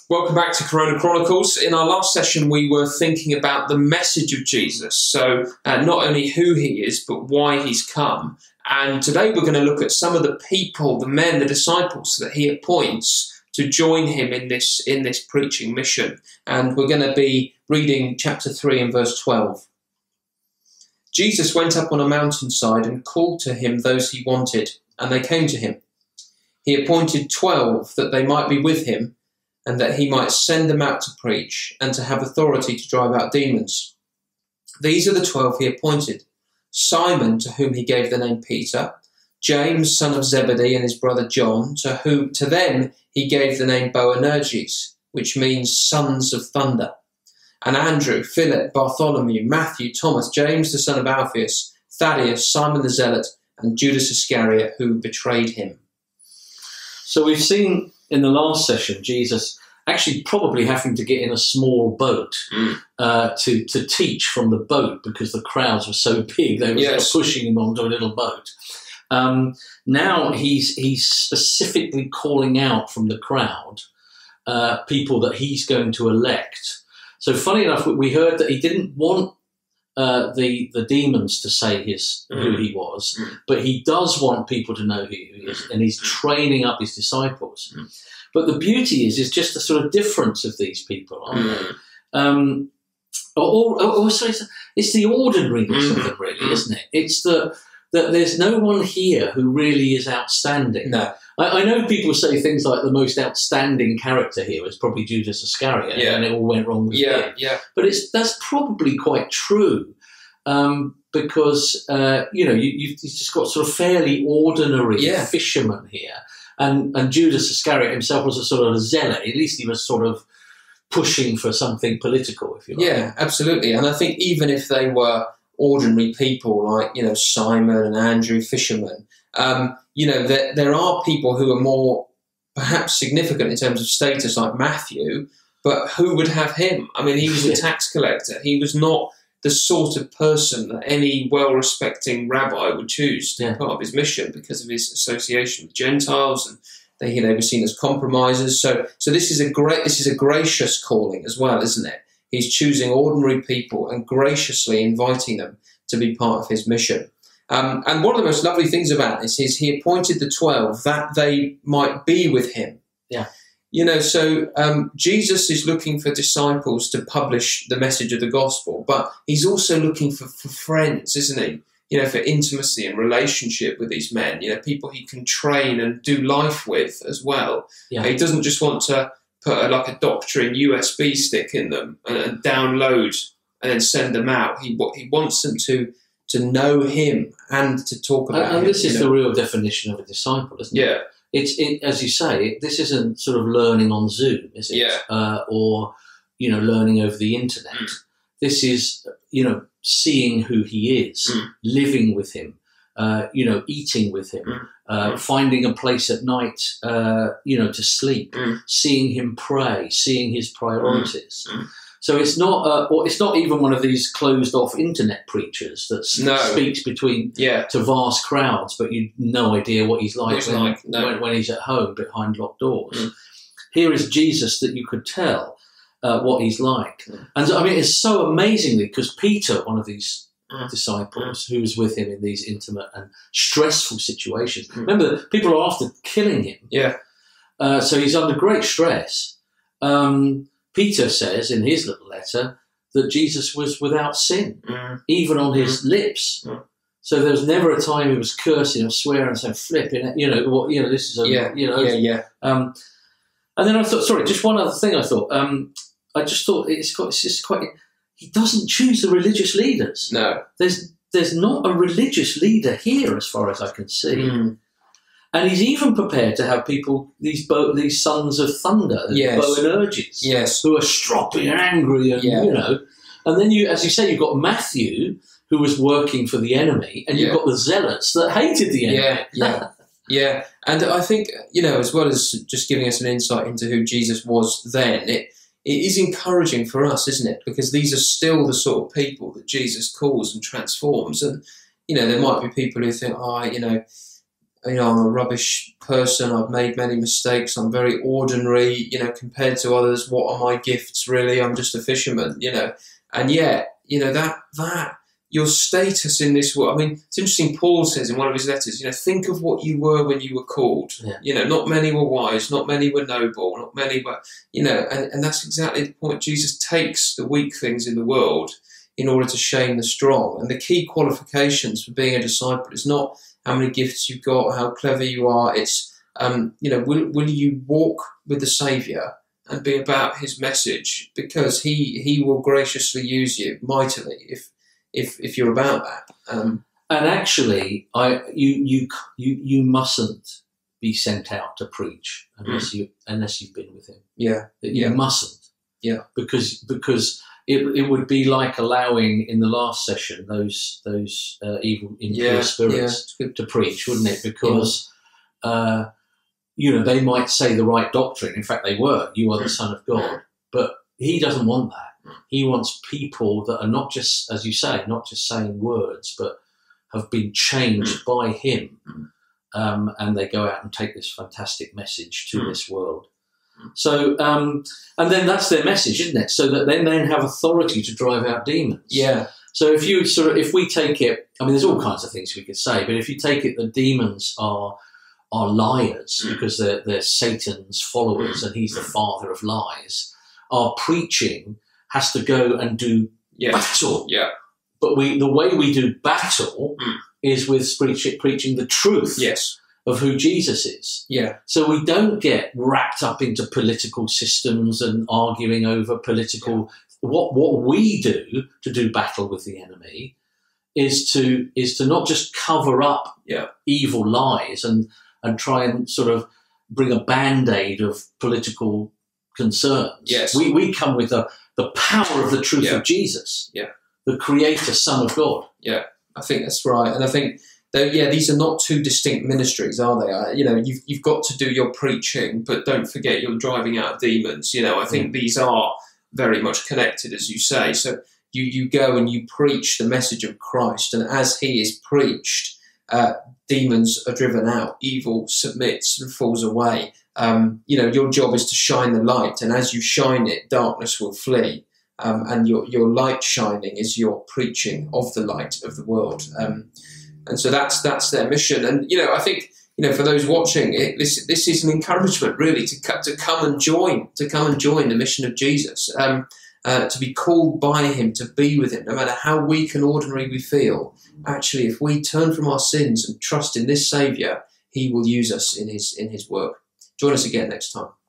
Welcome back to Corona Chronicles. In our last session, we were thinking about the message of Jesus. So not only who he is, but why he's come. And today we're going to look at some of the people, the men, the disciples that he appoints to join him in this preaching mission. And we're going to be reading chapter 3 and verse 12. Jesus went up on a mountainside and called to him those he wanted, and they came to him. He appointed 12 that they might be with him, and that he might send them out to preach and to have authority to drive out demons. These are the 12 he appointed: Simon, to whom he gave the name Peter; James, son of Zebedee, and his brother John, to them he gave the name Boanerges, which means sons of thunder; and Andrew, Philip, Bartholomew, Matthew, Thomas, James the son of Alphaeus, Thaddeus, Simon the Zealot, and Judas Iscariot, who betrayed him. So we've seen in the last session Jesus actually probably having to get in a small boat to teach from the boat because the crowds were so big. They were sort of pushing him onto a little boat. Now he's specifically calling out from the crowd people that he's going to elect. So funny enough, we heard that he didn't want the demons to say who he was, but he does want people to know who he is, and he's training up his disciples. But the beauty is just the sort of difference of these people, aren't they? Also, it's the ordinariness of them, really, isn't it? It's that there's no one here who really is outstanding. No. I know people say things like the most outstanding character here is probably Judas Iscariot, and it all went wrong with him. But that's probably quite true, because you've just got sort of fairly ordinary fishermen here, and Judas Iscariot himself was a sort of a zealot. At least he was sort of pushing for something political, if you like. Yeah, absolutely. And I think even if they were ordinary people like Simon and Andrew, fishermen. There are people who are more perhaps significant in terms of status, like Matthew, but who would have him? I mean, he was a tax collector. He was not the sort of person that any well-respecting rabbi would choose to be part of his mission because of his association with Gentiles, and they were seen as compromisers. So this is a gracious calling as well, isn't it? He's choosing ordinary people and graciously inviting them to be part of his mission. And one of the most lovely things about this is he appointed the 12 that they might be with him. Yeah. Jesus is looking for disciples to publish the message of the gospel, but he's also looking for friends, isn't he? For intimacy and relationship with these men, people he can train and do life with as well. Yeah. He doesn't just want to put a doctrine USB stick in them and download and then send them out. He wants them to know him and to talk about him. And this is the real definition of a disciple, isn't it? Yeah. It's as you say, this isn't sort of learning on Zoom, is it? Yeah. Or learning over the internet. This is seeing who he is, living with him, eating with him, finding a place at night, to sleep, seeing him pray, seeing his priorities. So it's not even one of these closed-off internet preachers that speaks to vast crowds, but you've no idea what he's like when he's at home behind locked doors. Here is Jesus that you could tell what he's like. And I mean, it's so amazingly, because Peter, one of these disciples who was with him in these intimate and stressful situations. Remember, people are after killing him. Yeah. So he's under great stress. Peter says in his little letter that Jesus was without sin, even on his lips. So there was never a time he was cursing or swearing and saying, flipping, this is a, and then I thought, sorry, just one other thing I thought. I just thought it's just quite, he doesn't choose the religious leaders. No. There's not a religious leader here as far as I can see. And he's even prepared to have people, these sons of thunder, Boanerges, who are stroppy and angry, and and then as you say, you've got Matthew, who was working for the enemy, and you've got the zealots that hated the enemy. Yeah. And I think, as well as just giving us an insight into who Jesus was then, it is encouraging for us, isn't it? Because these are still the sort of people that Jesus calls and transforms. And, there might be people who think, I'm a rubbish person. I've made many mistakes. I'm very ordinary, compared to others. What are my gifts really? I'm just a fisherman, And yet, that your status in this world. I mean, it's interesting. Paul says in one of his letters, think of what you were when you were called. Yeah. Not many were wise, not many were noble, not many were, and that's exactly the point. Jesus takes the weak things in the world in order to shame the strong. And the key qualifications for being a disciple is not how many gifts you've got, how clever you are. It's, will you walk with the Saviour and be about his message? Because he will graciously use you mightily if you're about that. And actually, you mustn't be sent out to preach unless you've been with him. Yeah, you mustn't. Yeah, because it would be like allowing in the last session those evil impure spirits to preach, wouldn't it? Because they might say the right doctrine. In fact, they were. You are the Son of God, but he doesn't want that. He wants people that are not just, as you say, not just saying words, but have been changed by him, and they go out and take this fantastic message to this world. So, and then that's their message, isn't it? So that they then have authority to drive out demons. Yeah. So if we take it, I mean, there's all kinds of things we could say, but if you take it, the demons are liars because they're Satan's followers, and he's the father of lies. Our preaching has to go and do battle. Yeah. But the way we do battle is with preaching the truth. Yes. Of who Jesus is. Yeah. So we don't get wrapped up into political systems and arguing over political. What we do to do battle with the enemy is to not just cover up evil lies and try and sort of bring a band-aid of political concerns. Yes. We come with the power of the truth of Jesus. Yeah. The Creator, Son of God. Yeah, I think that's right. And I think these are not two distinct ministries, are they? You've got to do your preaching, but don't forget you're driving out demons. I think these are very much connected, as you say. So you go and you preach the message of Christ, and as he is preached, demons are driven out, evil submits and falls away. Your job is to shine the light, and as you shine it, darkness will flee. And your light shining is your preaching of the light of the world. And so that's their mission. And, I think, for those watching, this is an encouragement, really, to come and join the mission of Jesus, to be called by him, to be with him, no matter how weak and ordinary we feel. Actually, if we turn from our sins and trust in this Saviour, he will use us in his work. Join us again next time.